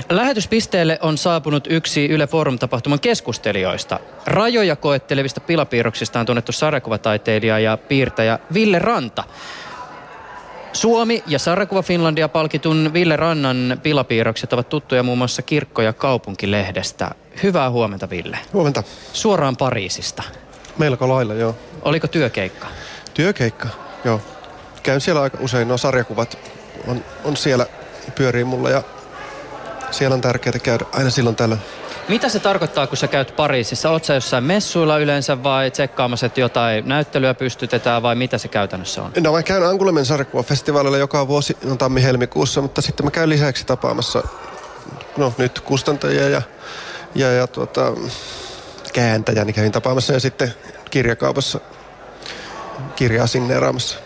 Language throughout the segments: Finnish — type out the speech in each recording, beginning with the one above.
Lähetyspisteelle on saapunut yksi Yle Forum-tapahtuman keskustelijoista. Rajoja koettelevista pilapiirroksista on tunnettu sarjakuvataiteilija ja piirtäjä Ville Ranta. Suomi ja Sarjakuva Finlandia -palkitun Ville Rannan pilapiirrokset ovat tuttuja muun muassa Kirkko- ja kaupunkilehdestä. Hyvää huomenta, Ville. Huomenta. Suoraan Pariisista. Melko lailla, joo. Oliko työkeikka? Työkeikka, joo. Käyn siellä aika usein, nuo sarjakuvat on siellä, pyörii mulla ja siellä on tärkeää käydä aina silloin tällöin. Mitä se tarkoittaa, kun sä käyt Pariisissa? Oot sä jossain messuilla yleensä vai tsekkaamassa, että jotain näyttelyä pystytetään vai mitä se käytännössä on? No mä käyn Angoulêmen sarjakuvafestivaalilla joka vuosi tammi-helmikuussa, mutta sitten mä käyn lisäksi tapaamassa nyt kustantajia ja kääntäjäni kävin tapaamassa ja sitten kirjakaupassa kirjaa signeeraamassa.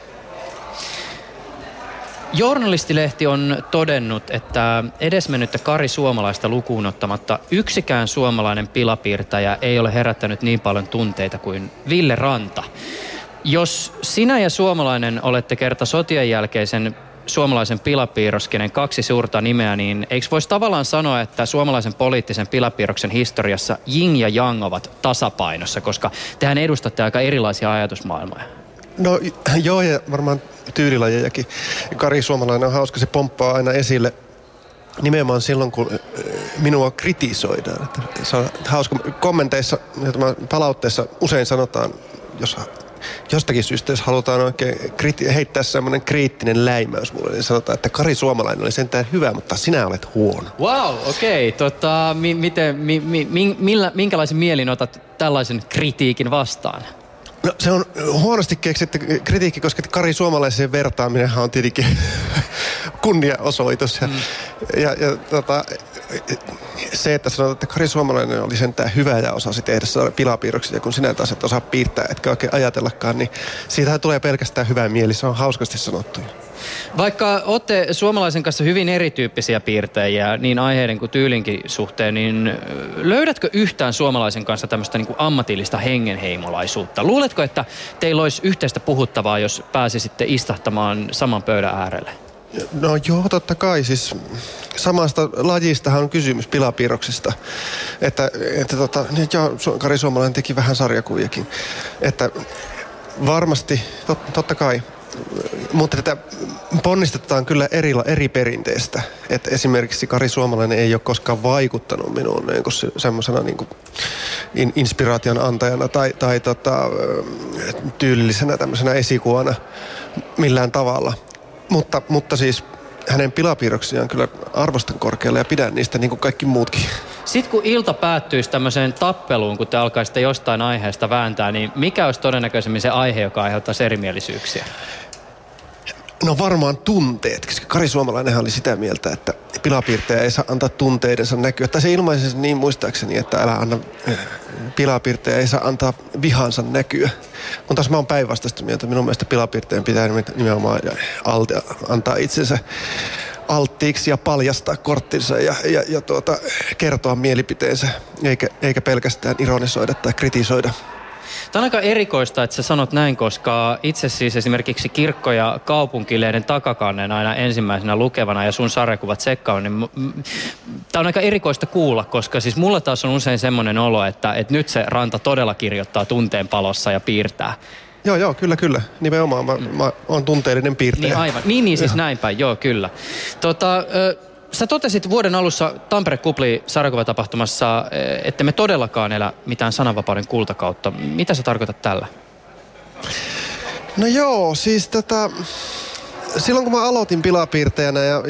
Journalistilehti on todennut, että edesmennyttä Kari Suomalaista lukuun ottamatta yksikään suomalainen pilapiirtäjä ei ole herättänyt niin paljon tunteita kuin Ville Ranta. Jos sinä ja suomalainen olette kerta sotien jälkeisen suomalaisen pilapiirroskenen kaksi suurta nimeä, niin eikö voisi tavallaan sanoa, että suomalaisen poliittisen pilapiirroksen historiassa yin ja yang ovat tasapainossa, koska tehän edustatte aika erilaisia ajatusmaailmoja? No joo, ja varmaan tyylilajejakin. Kari Suomalainen on hauska, se pomppaa aina esille nimenomaan silloin, kun minua kritisoidaan. Että se on hauska. Kommenteissa ja palautteessa usein sanotaan, jos jostakin syystä, jos halutaan oikein heittää semmoinen kriittinen läimäys mulle, niin sanotaan, että Kari Suomalainen oli sentään hyvä, mutta sinä olet huono. Wow, okei. Minkälaisen mielin otat tällaisen kritiikin vastaan? No se on huonosti keksitty kritiikki, koska Kari Suomalaisen vertaaminenhan on tietenkin kunniaosoitus. Se, että sanotaan, että Kari Suomalainen oli sentään hyvä ja osasi tehdä pilapiirroksia, kun sinä taas et osaa piirtää, etkä oikein ajatellakaan, niin siitähän tulee pelkästään hyvä mieli. Se on hauskasti sanottu. Vaikka olette suomalaisen kanssa hyvin erityyppisiä piirtäjiä niin aiheiden kuin tyylinkin suhteen, niin löydätkö yhtään suomalaisen kanssa tämmöistä niin kuin ammatillista hengenheimolaisuutta? Luuletko, että teillä olisi yhteistä puhuttavaa, jos pääsisitte istahtamaan saman pöydän äärelle? No joo, totta kai. Siis samasta lajistahan on kysymys, pilapiirroksista. Kari Suomalainen teki vähän sarjakuviakin. Että varmasti, totta kai. Mutta tätä ponnistetaan kyllä eri perinteistä. Että esimerkiksi Kari Suomalainen ei ole koskaan vaikuttanut minuun niin semmoisena niin inspiraation antajana tai tyylillisenä tämmöisenä esikuvana millään tavalla. Mutta siis hänen pilapiirroksiaan kyllä arvostan korkealle ja pidän niistä niin kuin kaikki muutkin. Sitten kun ilta päättyisi tämmöiseen tappeluun, kun te alkaisitte jostain aiheesta vääntää, niin mikä olisi todennäköisemmin se aihe, joka aiheuttaisi erimielisyyksiä? No varmaan tunteet, koska Kari Suomalainenhan oli sitä mieltä, että pilapiirtäjä ei saa antaa tunteidensa näkyä. Tai se ilmaisi niin muistaakseni, että pilapiirtäjä ei saa antaa vihansa näkyä. Kun taas mä oon päinvastaista mieltä, minun mielestä pilapiirtäjän pitää nimenomaan antaa itsensä alttiiksi ja paljastaa korttinsa ja kertoa mielipiteensä, eikä pelkästään ironisoida tai kritisoida. Tämä on aika erikoista, että sä sanot näin, koska itse siis esimerkiksi Kirkko- ja kaupunkilehden takakannen aina ensimmäisenä lukevana ja sun sarjakuvat sekkaan, niin tämä on aika erikoista kuulla, koska siis mulla taas on usein semmoinen olo, että nyt se Ranta todella kirjoittaa tunteen palossa ja piirtää. Joo, kyllä. Nimenomaan mä oon tunteellinen piirtäjä. Niin aivan. Niin siis näin päin, joo kyllä. Sä totesit vuoden alussa Tampere Kupli sarjakuvatapahtumassa, että me todellakaan elä mitään sananvapauden kultakautta. Mitä sä tarkoitat tällä? No joo, siis silloin kun mä aloitin pilapiirtäjänä ja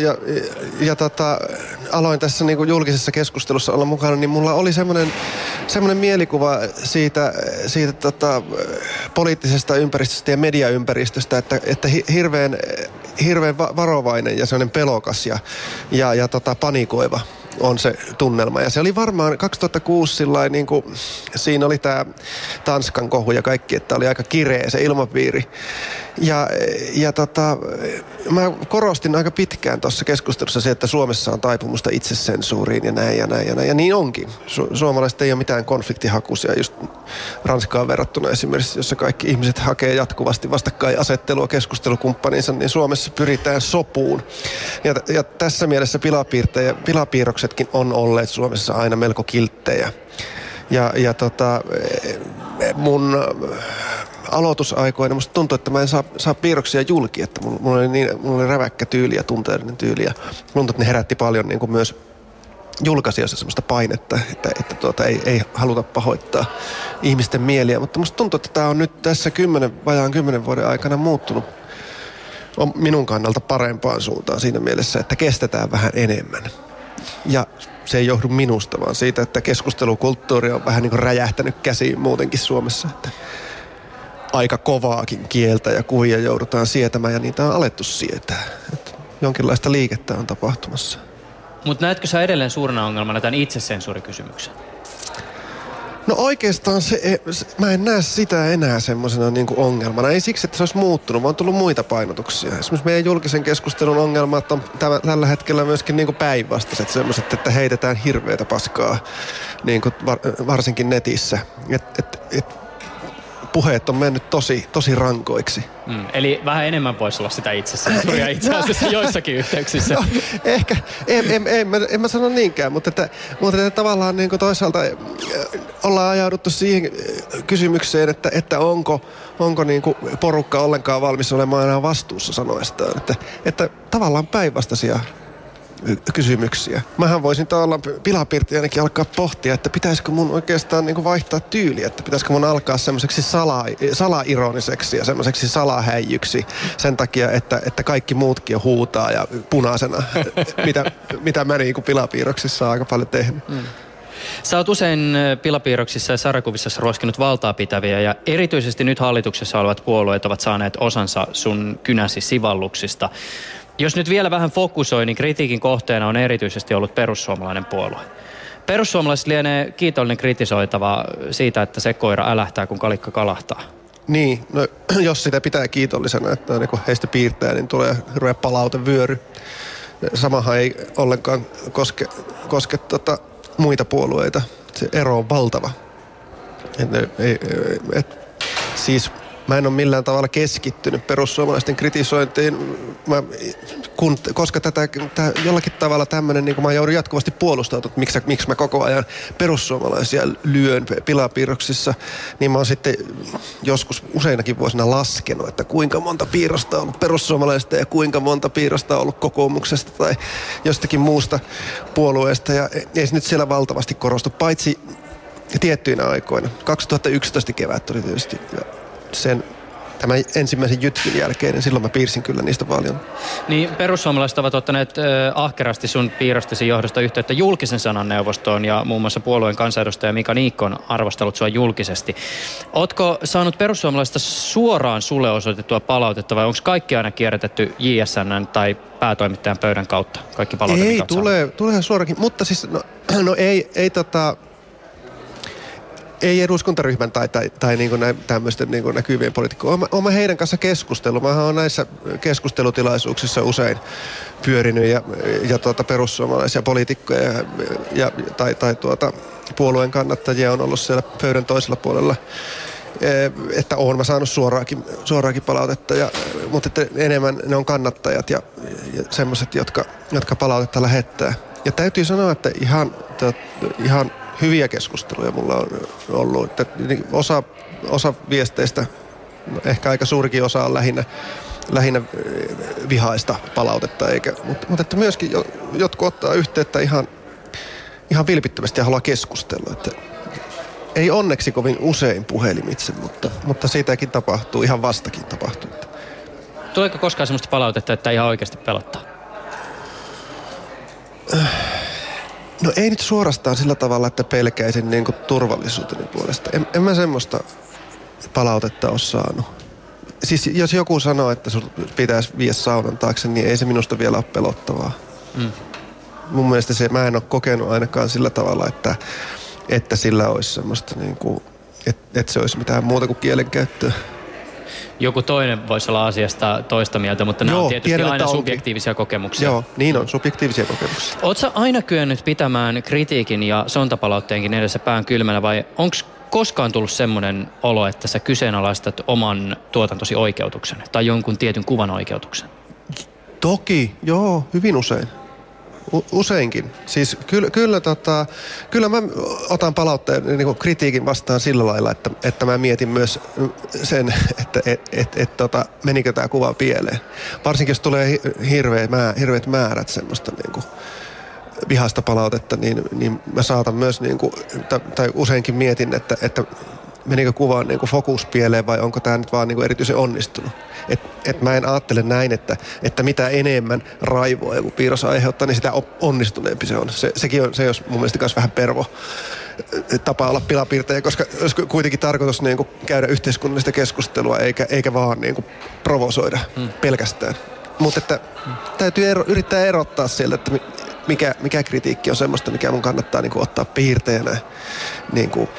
aloin tässä niinku julkisessa keskustelussa olla mukana, niin mulla oli semmoinen mielikuva siitä poliittisesta ympäristöstä ja mediaympäristöstä, että hirveän varovainen ja semmoinen pelokas ja panikoiva on se tunnelma. Ja se oli varmaan 2006 sillain niinku, siinä oli tää Tanskan kohu ja kaikki, että oli aika kireä se ilmapiiri. Mä korostin aika pitkään tuossa keskustelussa se, että Suomessa on taipumusta itsesensuuriin ja näin. Ja niin onkin. Suomalaiset ei ole mitään konfliktihakuisia, just Ranskaan verrattuna esimerkiksi, jossa kaikki ihmiset hakee jatkuvasti vastakkainasettelua keskustelukumppaninsa, niin Suomessa pyritään sopuun. Ja tässä mielessä pilapiirroksetkin on olleet Suomessa aina melko kilttejä. Mun aloitusaikoina musta tuntui, että mä en saa piirroksia julki, että mulla oli räväkkä tyyli ja tunteellinen tyyli ja tuntui, että ne herätti paljon niin kuin myös julkaisijoissa semmoista painetta, että ei haluta pahoittaa ihmisten mieliä, mutta musta tuntuu, että tää on nyt tässä vajaan 10 vuoden aikana muuttunut on minun kannalta parempaan suuntaan siinä mielessä, että kestetään vähän enemmän. Ja se ei johdu minusta, vaan siitä, että keskustelukulttuuri on vähän niin kuin räjähtänyt käsiin muutenkin Suomessa, että aika kovaakin kieltä ja kuvia joudutaan sietämään ja niitä on alettu sietää. Että jonkinlaista liikettä on tapahtumassa. Mutta näetkö sä edelleen suurena ongelmana tämän itsesensuurikysymyksen? No oikeastaan mä en näe sitä enää semmoisena niin kuin ongelmana. Ei siksi, että se olisi muuttunut, vaan on tullut muita painotuksia. Esimerkiksi meidän julkisen keskustelun ongelmat on tällä hetkellä myöskin niin kuin päinvastaiset semmoiset, että heitetään hirveätä paskaa niin kuin varsinkin netissä. Puheet on mennyt tosi rankoiksi. Eli vähän enemmän voisi olla sitä itsesensuuria itse asiassa joissakin yhteyksissä. No, ehkä, en mä sano niinkään, mutta että tavallaan niin kuin toisaalta ollaan ajauduttu siihen kysymykseen, että onko niin kuin porukka ollenkaan valmis olemaan enää vastuussa sanoistaan. Että tavallaan päinvastaisia kysymyksiä. Mähän voisin tavallaan pilapiirtijänäkin alkaa pohtia, että pitäisikö mun oikeastaan niin kuin vaihtaa tyyliä, että pitäisikö mun alkaa semmoiseksi salaironiseksi ja semmoiseksi salahäijyksi sen takia, että kaikki muutkin huutaa ja punaisena, mitä mä niin kuin pilapiirroksissa on aika paljon tehnyt. Sä oot usein pilapiirroksissa ja sarjakuvissa ruoskinut valtaa pitäviä ja erityisesti nyt hallituksessa olevat puolueet ovat saaneet osansa sun kynäsi sivalluksista. Jos nyt vielä vähän fokusoi, niin kritiikin kohteena on erityisesti ollut perussuomalainen puolue. Perussuomalaiset lienee kiitollinen kritisoitava siitä, että se koira älähtää, kun kalikka kalahtaa. Niin, no jos sitä pitää kiitollisena, että niin kun heistä piirtää, niin tulee hirveä palautevyöry. Samahan ei ollenkaan koske muita puolueita. Se ero on valtava. Siis mä en ole millään tavalla keskittynyt perussuomalaisten kritisointiin, koska jollakin tavalla tämmöinen, niin kuin mä joudun jatkuvasti puolustautumaan, että miksi mä koko ajan perussuomalaisia lyön pilapiirroksissa, niin mä oon sitten joskus useinakin vuosina laskenut, että kuinka monta piirrosta on ollut perussuomalaisista ja kuinka monta piirrosta on ollut kokoomuksesta tai jostakin muusta puolueesta, ja ei se nyt siellä valtavasti korostu, paitsi tiettyinä aikoina. 2011 kevät oli tietysti tämän ensimmäisen jytkin jälkeen, niin silloin mä piirsin kyllä niistä paljon. Niin perussuomalaiset ovat ottaneet ahkerasti sun piirrostesi johdosta yhteyttä julkisen sanan neuvostoon ja muun muassa puolueen kansanedustaja Mika Niikko on arvostellut sua julkisesti. Ootko saanut perussuomalaisista suoraan sulle osoitettua palautetta vai onko kaikki aina kierrätetty JSN:n tai päätoimittajan pöydän kautta? Kaikki palautetta, ei, tulee suorakin, mutta siis ei eduskuntaryhmän tai niin kuin tämmöisten niin kuin näkyvien poliitikkojen. Olen heidän kanssa keskustellut. Mä oon näissä keskustelutilaisuuksissa usein pyörinyt ja perussuomalaisia poliitikkoja tai puolueen kannattajia on ollut siellä pöydän toisella puolella. Että oon mä saanut suoraakin palautetta, mutta että enemmän ne on kannattajat ja semmoiset, jotka palautetta lähettää. Ja täytyy sanoa, että ihan hyviä keskusteluja mulla on ollut. Että osa viesteistä, ehkä aika suurikin osa on lähinnä vihaista palautetta, mutta että myöskin jotkut ottaa yhteyttä ihan vilpittömästi ja haluaa keskustella. Että ei onneksi kovin usein puhelimitse, mutta siitäkin tapahtuu, ihan vastakin tapahtuu. Tuleeko koskaan sellaista palautetta, että ihan oikeasti pelottaa? No ei nyt suorastaan sillä tavalla, että pelkäisin niin kuin turvallisuuteni puolesta. En mä semmoista palautetta ole saanut. Siis jos joku sanoo, että sun pitäisi viedä saunan taakse, niin ei se minusta vielä ole pelottavaa. Mun mielestä mä en ole kokenut ainakaan sillä tavalla, että sillä olisi semmoista niin kuin, että se olisi mitään muuta kuin kielenkäyttöä. joku toinen voisi olla asiasta toista mieltä, mutta nämä on tietysti aina subjektiivisia kokemuksia. Joo, niin on, subjektiivisia kokemuksia. Ootko sä aina kyennyt pitämään kritiikin ja sontapalautteenkin edessä pään kylmänä vai onko koskaan tullut semmoinen olo, että sä kyseenalaistat oman tuotantosi oikeutuksen tai jonkun tietyn kuvan oikeutuksen? Toki, joo, hyvin usein. Useinkin. Siis kyllä mä otan palautteen niin kuin kritiikin vastaan sillä lailla, että mä mietin myös sen, että menikö tämä kuva pieleen. Varsinkin jos tulee hirveät määrät semmoista niin kuin vihasta palautetta, niin mä saatan myös, niin kuin, tai useinkin mietin, että menikö kuvaan niin kuin fokus pieleen vai onko tämä nyt vaan niin kuin erityisen onnistunut. Et mä en ajattele näin, että mitä enemmän raivoa joku piirros aiheuttaa, niin sitä onnistuneempi se on. Sekin on se, jos mun mielestä myös vähän pervo tapa olla pilapiirtäjä, koska olisi kuitenkin tarkoitus niin kuin käydä yhteiskunnallista keskustelua eikä vaan niin kuin provosoida pelkästään. Mutta että täytyy yrittää erottaa sieltä, että mikä kritiikki on semmoista, mikä mun kannattaa niin kuin ottaa piirteenä niin kuin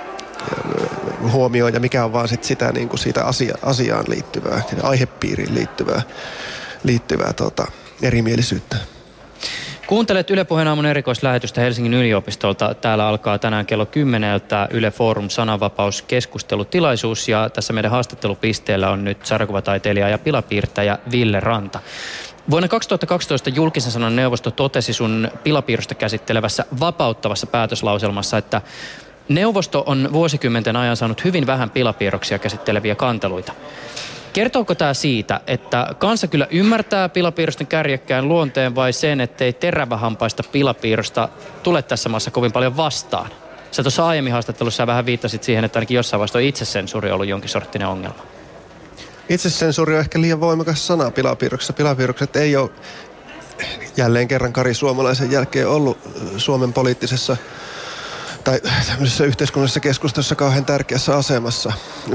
huomioon ja mikä on vaan sitä, niin kuin siitä asiaan liittyvää, aihepiiriin liittyvää erimielisyyttä. Kuuntelet Yle Puheen aamun erikoislähetystä Helsingin yliopistolta. Täällä alkaa tänään kello 10 Yle Forum sananvapauskeskustelutilaisuus ja tässä meidän haastattelupisteellä on nyt sarjakuvataiteilija ja pilapiirtäjä Ville Ranta. Vuonna 2012 julkisen sanan neuvosto totesi sun pilapiirrosta käsittelevässä vapauttavassa päätöslauselmassa, että neuvosto on vuosikymmenten ajan saanut hyvin vähän pilapiirroksia käsitteleviä kanteluita. Kertooko tämä siitä, että kansa kyllä ymmärtää pilapiirrosten kärjekkään luonteen vai sen, ettei terävähampaista pilapiirrosta tule tässä maassa kovin paljon vastaan? Sä tuossa aiemmin haastattelussa vähän viittasit siihen, että ainakin jossain vaiheessa itsesensuuri on ollut jonkin sorttinen ongelma. Itsesensuuri on ehkä liian voimakas sana pilapiirroksessa. Pilapiirrokset ei ole jälleen kerran Kari Suomalaisen jälkeen ollut Suomen poliittisessa tai tämmöisessä yhteiskunnallisessa keskustelussa kauhean tärkeässä asemassa.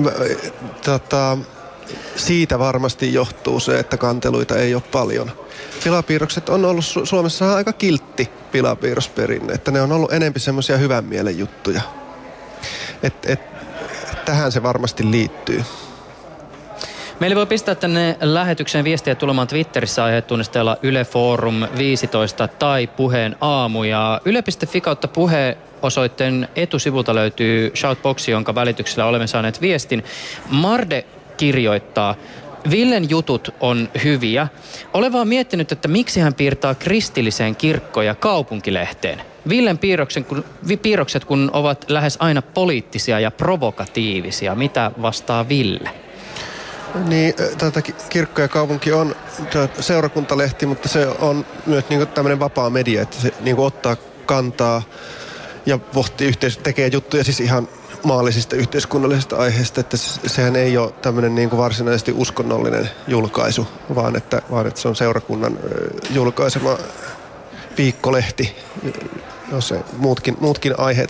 Siitä varmasti johtuu se, että kanteluita ei ole paljon. Pilapiirrokset on ollut Suomessa aika kiltti pilapiirrosperinne, että ne on ollut enempi semmoisia hyvän mielen juttuja. Tähän se varmasti liittyy. Meillä voi pistää tänne lähetykseen viestiä tulemaan Twitterissä aihetunnisteella Yle Forum 15 tai Puheen aamu. Ja yle.fi kautta puhe osoitteen etusivulta löytyy shoutboxi, jonka välityksellä olemme saaneet viestin. Marde kirjoittaa, Villen jutut on hyviä. Olen vaan miettinyt, että miksi hän piirtää kristilliseen kirkko- ja kaupunkilehteen. Villen piirrokset kun ovat lähes aina poliittisia ja provokatiivisia. Mitä vastaa Ville? Niin, kirkko ja kaupunki on seurakuntalehti, mutta se on myös niin tämmöinen vapaa media, että se niin ottaa kantaa ja tekee juttuja siis ihan maallisista yhteiskunnallisista aiheista, että sehän ei ole tämmöinen niin kuin varsinaisesti uskonnollinen julkaisu, vaan että se on seurakunnan julkaisema viikkolehti, jossa muutkin aiheet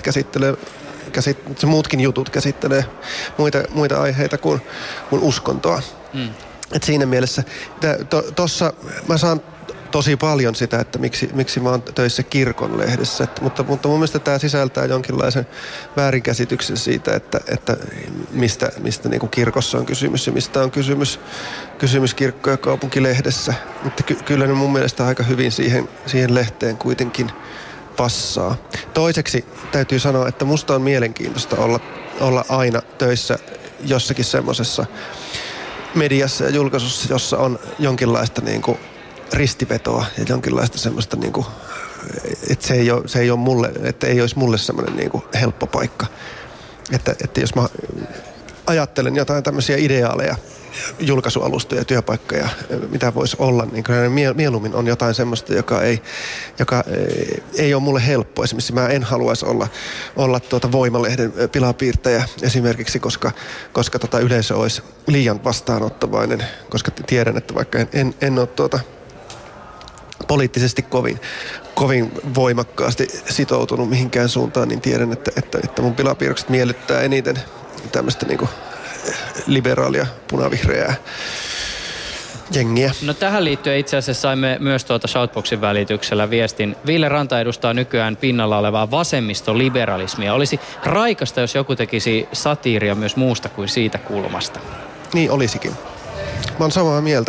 muutkin jutut käsittelee muita aiheita kuin uskontoa. Et siinä mielessä tossa mä saan tosi paljon sitä, että miksi mä oon töissä kirkon lehdessä. Mutta mun mielestä tämä sisältää jonkinlaisen väärinkäsityksen siitä, että mistä niin kuin kirkossa on kysymys ja mistä on kysymys kirkko- ja kaupunkilehdessä. Mutta kyllä ne mun mielestä aika hyvin siihen lehteen kuitenkin passaa. Toiseksi täytyy sanoa, että musta on mielenkiintoista olla aina töissä jossakin semmoisessa mediassa ja julkaisussa, jossa on jonkinlaista niin kuin ristivetoa ja jonkinlaista semmoista niin kuin, että se ei ole mulle, että ei olisi mulle semmoinen niin kuin helppo paikka. Että jos mä ajattelen jotain tämmöisiä ideaaleja, julkaisualustoja, työpaikkoja, mitä voisi olla, niin kyllä mieluummin on jotain semmoista, joka ei ole mulle helppo. Esimerkiksi mä en haluaisi olla Voimalehden pilapiirtäjä esimerkiksi, koska yleisö olisi liian vastaanottavainen, koska tiedän, että vaikka en ole poliittisesti kovin voimakkaasti sitoutunut mihinkään suuntaan, niin tiedän, että mun pilapiirrokset miellyttää eniten tämmöistä niinku liberaalia, punavihreää jengiä. No tähän liittyen itse asiassa saimme myös Shoutboxin välityksellä viestin. Ville Ranta edustaa nykyään pinnalla olevaa vasemmistoliberalismia. Olisi raikasta, jos joku tekisi satiiria myös muusta kuin siitä kulmasta. Niin olisikin. Mä oon samaa mieltä.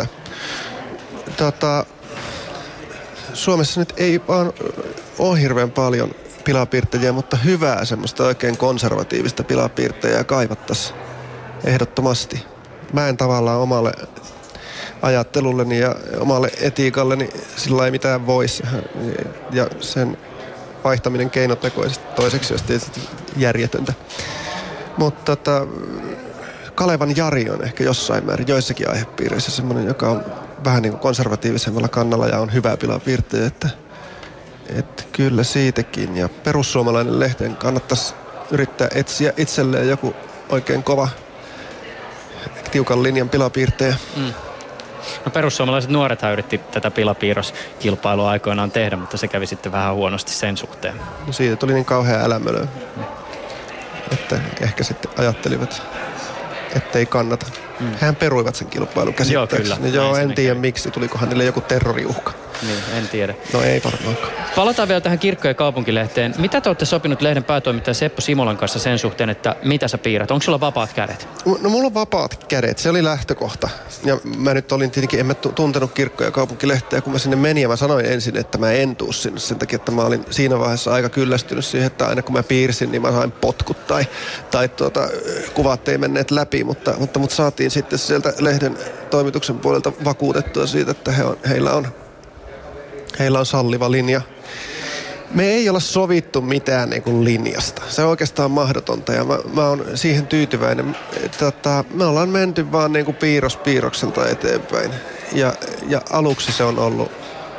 Suomessa nyt ei vaan ole hirveän paljon pilapiirtäjiä, mutta hyvää semmoista oikein konservatiivista pilapiirtäjää kaivattaisiin ehdottomasti. Mä en tavallaan omalle ajattelulleni ja omalle etiikalleni sillä ei mitään voisi. Ja sen vaihtaminen keinotekoisesti toiseksi olisi tietysti järjetöntä. Mutta Kalevan Jari on ehkä jossain määrin joissakin aihepiireissä semmoinen, joka on vähän niin kuin konservatiivisemmalla kannalla ja on hyvä pilapiirtäjä, että kyllä siitäkin. Ja Perussuomalainen lehteen kannattaisi yrittää etsiä itselleen joku oikein kova tiukan linjan pilapiirtäjä. No perussuomalaiset nuorethan yritti tätä pilapiirroskilpailua aikoinaan tehdä, mutta se kävi sitten vähän huonosti sen suhteen. No siitä tuli niin kauhea älämölö, että ehkä sitten ajattelivat, ettei kannata. Hän peruivat sen kilpailun käsittääkseni. Joo, en tiedä miksi. Tulikohan niille joku terroriuhka. Niin, en tiedä. No ei varmaankaan. Palataan vielä tähän Kirkko- ja kaupunkilehteen. Mitä te olette sopinut lehden päätoimittaja Seppo Simolan kanssa sen suhteen, että mitä sä piirrät? Onko sulla vapaat kädet? No mulla on vapaat kädet. Se oli lähtökohta. Ja mä nyt olin tietenkin, en mä tuntenut Kirkko- ja kaupunkilehteä, kun mä sinne menin ja mä sanoin ensin, että mä en tuu sinne sen takia, että mä olin siinä vaiheessa aika kyllästynyt siihen, että aina kun mä piirsin, niin mä sain potkut tai kuvat ei menneet läpi, mutta saatiin sitten sieltä lehden toimituksen puolelta vakuutettua siitä, että heillä on salliva linja. Me ei olla sovittu mitään niin kuin linjasta. Se on oikeastaan mahdotonta ja mä oon siihen tyytyväinen. Me ollaan menty vaan niin kuin piirros piirrokselta eteenpäin. Ja aluksi se on ollut,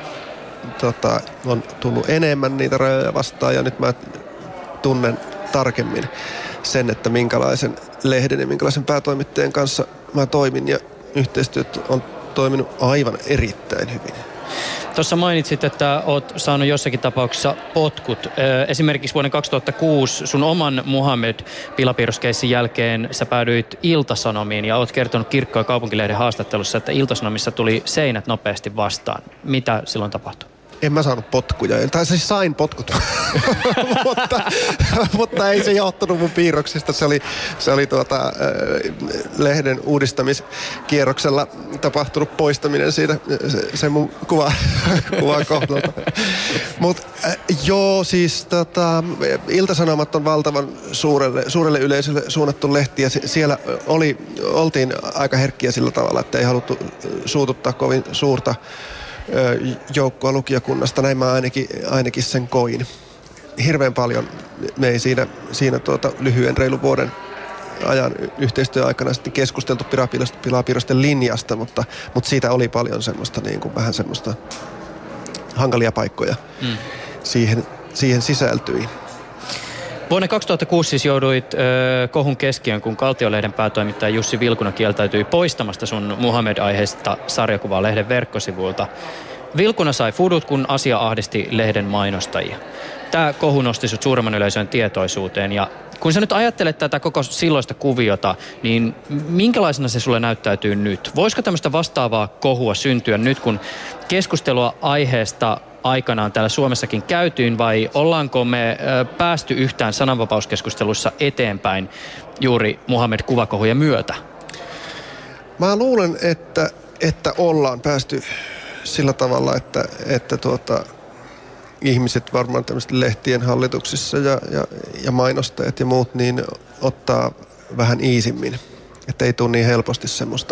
on tullut enemmän niitä rajoja vastaan ja nyt mä tunnen tarkemmin sen, että minkälaisen lehden ja minkälaisen päätoimittajan kanssa mä toimin ja yhteistyöt on toiminut aivan erittäin hyvin. Tuossa mainitsit, että oot saanut jossakin tapauksessa potkut. Esimerkiksi vuoden 2006 sun oman Muhammed-pilapiirroskeissin jälkeen sä päädyit Ilta-Sanomiin ja oot kertonut Kirkko- ja kaupunkilehden haastattelussa, että Ilta-Sanomissa tuli seinät nopeasti vastaan. Mitä silloin tapahtui? En mä saanut potkuja. Tai siis sain potkut, mutta ei se johtunut mun piirroksista. Se oli lehden uudistamiskierroksella tapahtunut poistaminen siitä se mun kuvan kohdalta. Mutta joo, siis Ilta-Sanomat on valtavan suurelle yleisölle suunnattu lehti ja siellä oltiin aika herkkiä sillä tavalla, että ei haluttu suututtaa kovin suurta joukkoa lukijakunnasta, näin mä ainakin sen koin. Hirveän paljon me ei siinä lyhyen reilun vuoden ajan yhteistyöaikana sitten keskusteltu pilapiirrosten linjasta, mutta siitä oli paljon semmoista niin kuin vähän semmoista hankalia paikkoja siihen sisältyi. Vuonna 2006 siis jouduit kohun keskiöön, kun Kaltiolehden päätoimittaja Jussi Vilkuna kieltäytyi poistamasta sun Muhammed-aiheista sarjakuvaa lehden verkkosivuilta. Vilkuna sai fudut, kun asia ahdisti lehden mainostajia. Tämä kohu nosti sut suuremman yleisön tietoisuuteen ja kun sä nyt ajattelet tätä koko silloista kuviota, niin minkälaisena se sulle näyttäytyy nyt? Voisiko tämmöistä vastaavaa kohua syntyä nyt, kun keskustelua aiheesta aikanaan täällä Suomessakin käytyyn vai ollaanko me päästy yhtään sananvapauskeskustelussa eteenpäin juuri Muhammed-kuvakohujen myötä? Mä luulen, että ollaan päästy sillä tavalla, että ihmiset varmaan tämmöiset lehtien hallituksissa ja mainostajat ja muut niin ottaa vähän iisimmin. Että ei tule niin helposti semmoista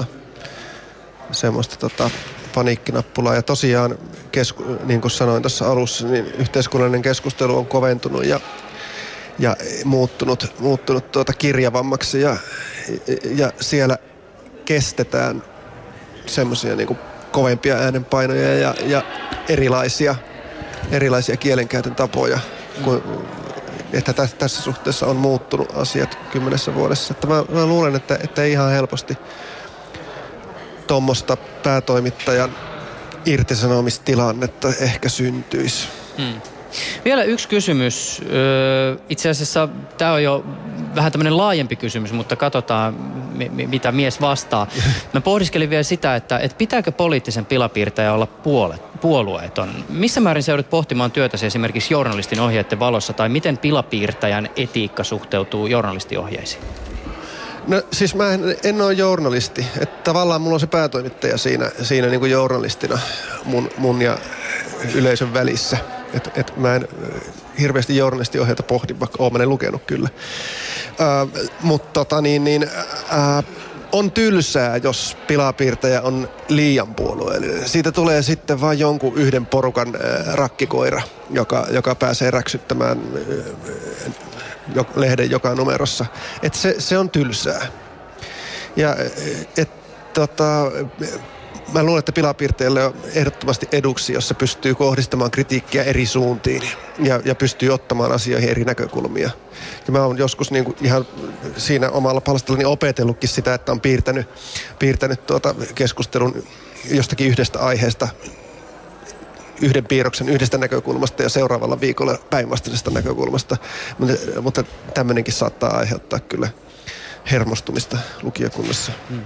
paniikkinappulaa. Ja tosiaan, niin kuin sanoin tuossa alussa, niin yhteiskunnallinen keskustelu on koventunut ja muuttunut kirjavammaksi ja siellä kestetään semmoisia niin kuin kovempia äänenpainoja ja erilaisia kielenkäytön tapoja, että tässä suhteessa on muuttunut asiat 10 vuodessa. Että mä luulen, että ei ihan helposti tuommoista päätoimittajan irtisanomistilannetta ehkä syntyisi. Vielä yksi kysymys. Itse asiassa tämä on jo vähän tämmöinen laajempi kysymys, mutta katsotaan, mitä mies vastaa. Mä pohdiskelin vielä sitä, että pitääkö poliittisen pilapiirtäjän olla puolueeton? Missä määrin sä joudut pohtimaan työtäsi esimerkiksi journalistin ohjeiden valossa, tai miten pilapiirtäjän etiikka suhteutuu journalistiohjeisiin? No siis mä en ole journalisti. Että tavallaan mulla on se päätoimittaja siinä niin kuin journalistina mun ja yleisön välissä. Että mä en hirveästi journalistiohjeita pohdi, vaikka oon mä ne lukenut kyllä. Mutta on tylsää, jos pilapiirtäjä on liian puolueellinen. Siitä tulee sitten vain jonkun yhden porukan rakkikoira, joka pääsee räksyttämään lehden joka numerossa. Että se on tylsää. Ja mä luulen, että pilapiirteille on ehdottomasti eduksi, jos se pystyy kohdistamaan kritiikkiä eri suuntiin ja pystyy ottamaan asioihin eri näkökulmia. Ja mä oon joskus niin kuin ihan siinä omalla palstallani opetellutkin sitä, että on piirtänyt keskustelun jostakin yhdestä aiheesta yhden piirroksen yhdestä näkökulmasta ja seuraavalla viikolla päinvastaisesta näkökulmasta. Mutta tämmöinenkin saattaa aiheuttaa kyllä hermostumista lukijakunnassa.